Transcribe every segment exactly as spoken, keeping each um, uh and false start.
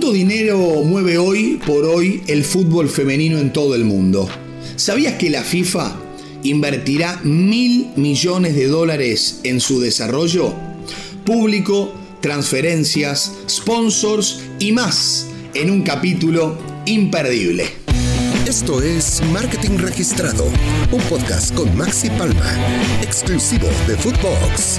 ¿Cuánto dinero mueve hoy por hoy el fútbol femenino en todo el mundo? ¿Sabías que la FIFA invertirá mil millones de dólares en su desarrollo? Público, transferencias, sponsors y más en un capítulo imperdible. Esto es Marketing Registrado, un podcast con Maxi Palma, exclusivo de Footbox.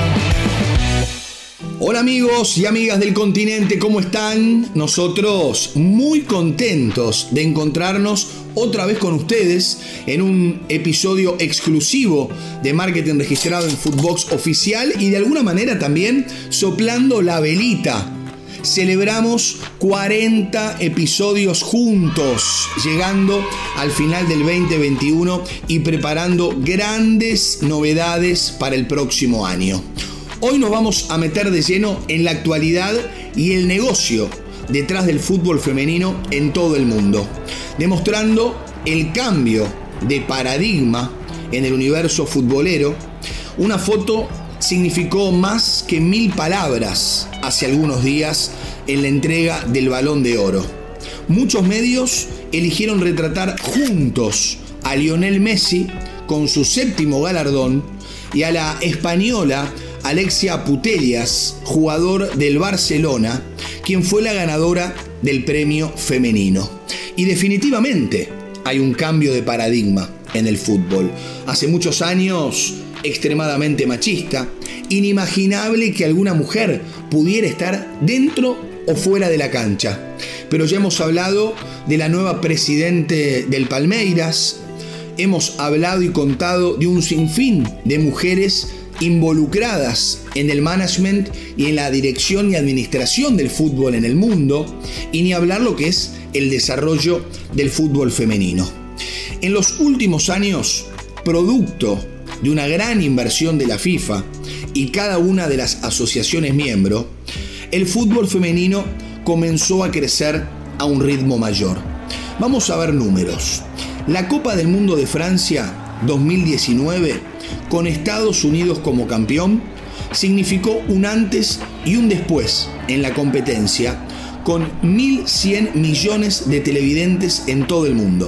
Hola amigos y amigas del continente, ¿cómo están? Nosotros muy contentos de encontrarnos otra vez con ustedes en un episodio exclusivo de Marketing Registrado en Footbox Oficial y de alguna manera también soplando la velita. Celebramos cuarenta episodios juntos, llegando al final del veinte veintiuno y preparando grandes novedades para el próximo año. Hoy nos vamos a meter de lleno en la actualidad y el negocio detrás del fútbol femenino en todo el mundo, demostrando el cambio de paradigma en el universo futbolero. Una foto significó más que mil palabras hace algunos días en la entrega del Balón de Oro. Muchos medios eligieron retratar juntos a Lionel Messi con su séptimo galardón y a la española Alexia Putellas, jugador del Barcelona, quien fue la ganadora del premio femenino. Y definitivamente hay un cambio de paradigma en el fútbol. Hace muchos años, extremadamente machista, inimaginable que alguna mujer pudiera estar dentro o fuera de la cancha. Pero ya hemos hablado de la nueva presidente del Palmeiras, hemos hablado y contado de un sinfín de mujeres involucradas en el management y en la dirección y administración del fútbol en el mundo, y ni hablar lo que es el desarrollo del fútbol femenino. En los últimos años, producto de una gran inversión de la FIFA y cada una de las asociaciones miembro, el fútbol femenino comenzó a crecer a un ritmo mayor. Vamos a ver números. La Copa del Mundo de Francia dos mil diecinueve, con Estados Unidos como campeón, significó un antes y un después en la competencia, con mil cien millones de televidentes en todo el mundo.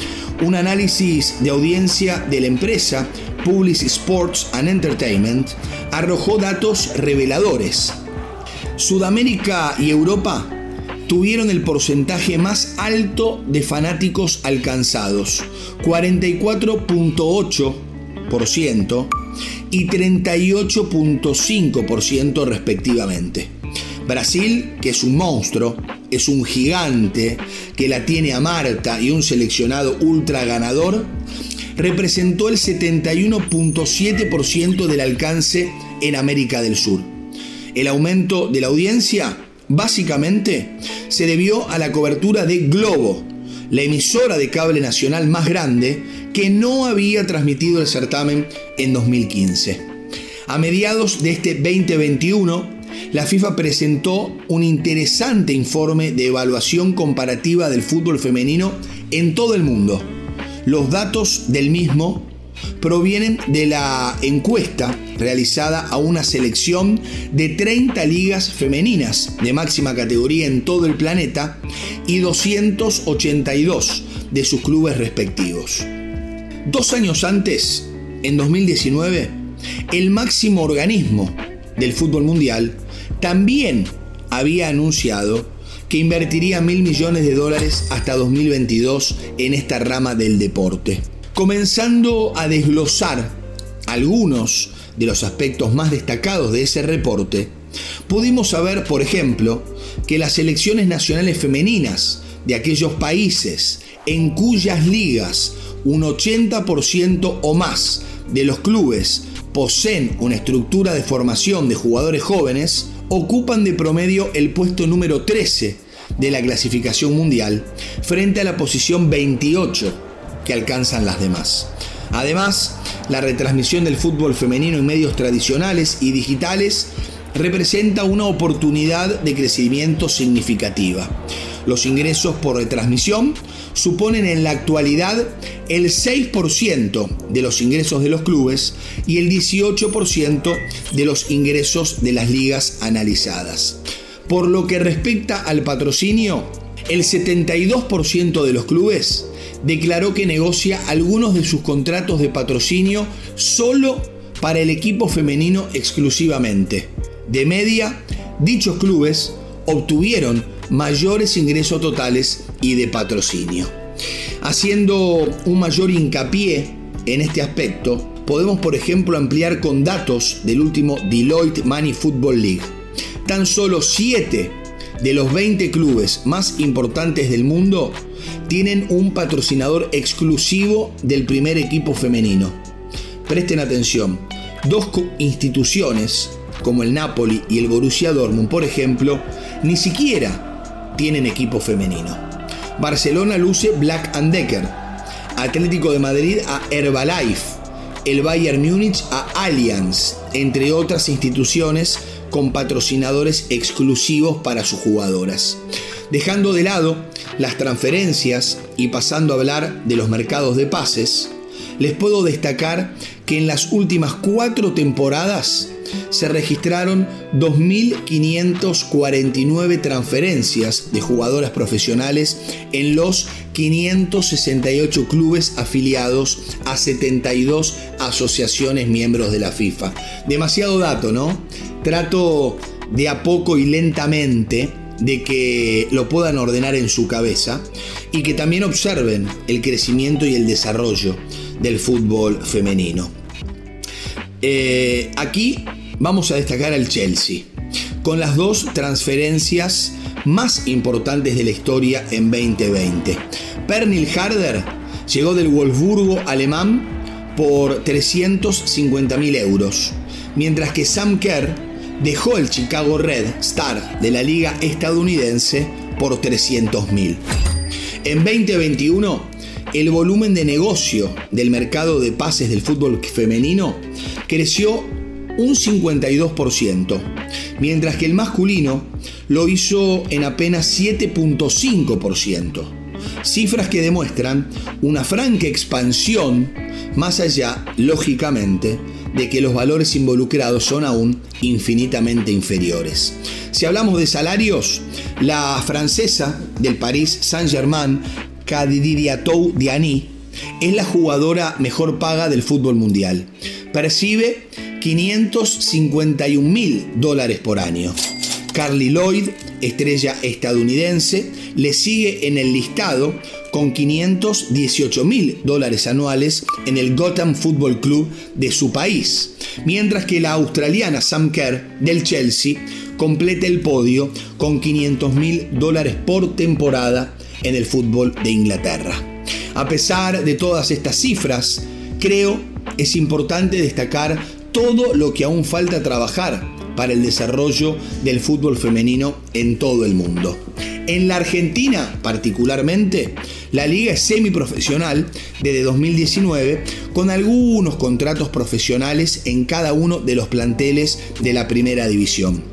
Un análisis de audiencia de la empresa Publicis Sports and Entertainment arrojó datos reveladores. Sudamérica y Europa tuvieron el porcentaje más alto de fanáticos alcanzados, cuarenta y cuatro punto ocho por ciento y treinta y ocho punto cinco por ciento respectivamente. Brasil, que es un monstruo, es un gigante, que la tiene a Marta y un seleccionado ultra ganador, representó el setenta y uno punto siete por ciento del alcance en América del Sur. El aumento de la audiencia básicamente se debió a la cobertura de Globo, la emisora de cable nacional más grande, que no había transmitido el certamen en dos mil quince. A mediados de este veinte veintiuno, la FIFA presentó un interesante informe de evaluación comparativa del fútbol femenino en todo el mundo. Los datos del mismo provienen de la encuesta realizada a una selección de treinta ligas femeninas de máxima categoría en todo el planeta y doscientos ochenta y dos de sus clubes respectivos. Dos años antes, en dos mil diecinueve, el máximo organismo del fútbol mundial también había anunciado que invertiría mil millones de dólares hasta dos mil veintidós en esta rama del deporte. Comenzando a desglosar algunos de los aspectos más destacados de ese reporte, pudimos saber, por ejemplo, que las selecciones nacionales femeninas de aquellos países en cuyas ligas un ochenta por ciento o más de los clubes poseen una estructura de formación de jugadores jóvenes, ocupan de promedio el puesto número trece de la clasificación mundial frente a la posición veintiocho que alcanzan las demás. Además, la retransmisión del fútbol femenino en medios tradicionales y digitales representa una oportunidad de crecimiento significativa. Los ingresos por retransmisión suponen en la actualidad el seis por ciento de los ingresos de los clubes y el dieciocho por ciento de los ingresos de las ligas analizadas. Por lo que respecta al patrocinio, el setenta y dos por ciento de los clubes declaró que negocia algunos de sus contratos de patrocinio solo para el equipo femenino exclusivamente. De media, dichos clubes obtuvieron mayores ingresos totales y de patrocinio. Haciendo un mayor hincapié en este aspecto, podemos por ejemplo ampliar con datos del último Deloitte Money Football League. Tan solo siete de los veinte clubes más importantes del mundo tienen un patrocinador exclusivo del primer equipo femenino. Presten atención, dos instituciones como el Napoli y el Borussia Dortmund, por ejemplo, ni siquiera tienen equipo femenino. Barcelona luce Black and Decker, Atlético de Madrid a Herbalife, el Bayern Múnich a Allianz, entre otras instituciones con patrocinadores exclusivos para sus jugadoras. Dejando de lado las transferencias y pasando a hablar de los mercados de pases, les puedo destacar que en las últimas cuatro temporadas se registraron dos mil quinientas cuarenta y nueve transferencias de jugadoras profesionales en los quinientos sesenta y ocho clubes afiliados a setenta y dos asociaciones miembros de la FIFA. Demasiado dato, ¿no? Trato de a poco y lentamente de que lo puedan ordenar en su cabeza y que también observen el crecimiento y el desarrollo del fútbol femenino. Eh, aquí vamos a destacar al Chelsea, con las dos transferencias más importantes de la historia en veinte veinte. Pernil Harder llegó del Wolfsburgo alemán por trescientos cincuenta mil euros, mientras que Sam Kerr dejó el Chicago Red Star de la liga estadounidense por trescientos mil. En veinte veintiuno, el volumen de negocio del mercado de pases del fútbol femenino creció un cincuenta y dos por ciento, mientras que el masculino lo hizo en apenas siete punto cinco por ciento. Cifras que demuestran una franca expansión, más allá, lógicamente, de que los valores involucrados son aún infinitamente inferiores. Si hablamos de salarios, la francesa del Paris Saint-Germain, Khadijatou Diani, es la jugadora mejor paga del fútbol mundial. Percibe quinientos cincuenta y un mil dólares por año. Carly Lloyd, estrella estadounidense, le sigue en el listado con quinientos dieciocho mil dólares anuales en el Gotham Football Club de su país, mientras que la australiana Sam Kerr del Chelsea completa el podio con quinientos mil dólares por temporada en el fútbol de Inglaterra. A pesar de todas estas cifras, creo es importante destacar todo lo que aún falta trabajar para el desarrollo del fútbol femenino en todo el mundo. En la Argentina, particularmente, la liga es semiprofesional desde dos mil diecinueve, con algunos contratos profesionales en cada uno de los planteles de la primera división.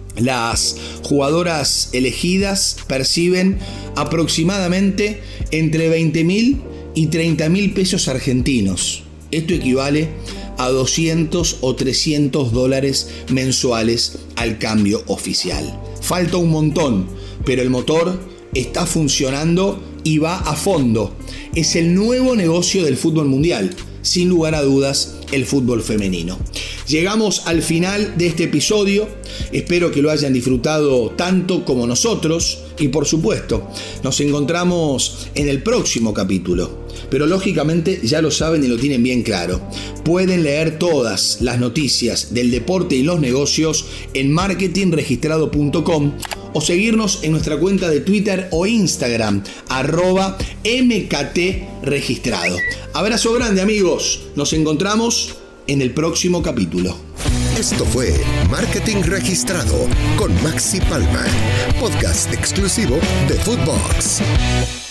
Las jugadoras elegidas perciben aproximadamente entre veinte mil y treinta mil pesos argentinos. Esto equivale a doscientos o trescientos dólares mensuales al cambio oficial. Falta un montón, pero el motor está funcionando y va a fondo. Es el nuevo negocio del fútbol mundial, sin lugar a dudas, el fútbol femenino. Llegamos al final de este episodio, espero que lo hayan disfrutado tanto como nosotros y por supuesto nos encontramos en el próximo capítulo. Pero lógicamente ya lo saben y lo tienen bien claro. Pueden leer todas las noticias del deporte y los negocios en marketing registrado punto com o seguirnos en nuestra cuenta de Twitter o Instagram, arroba M K T registrado. Abrazo grande amigos, nos encontramos en el próximo capítulo. Esto fue Marketing Registrado con Maxi Palma, podcast exclusivo de Footbox.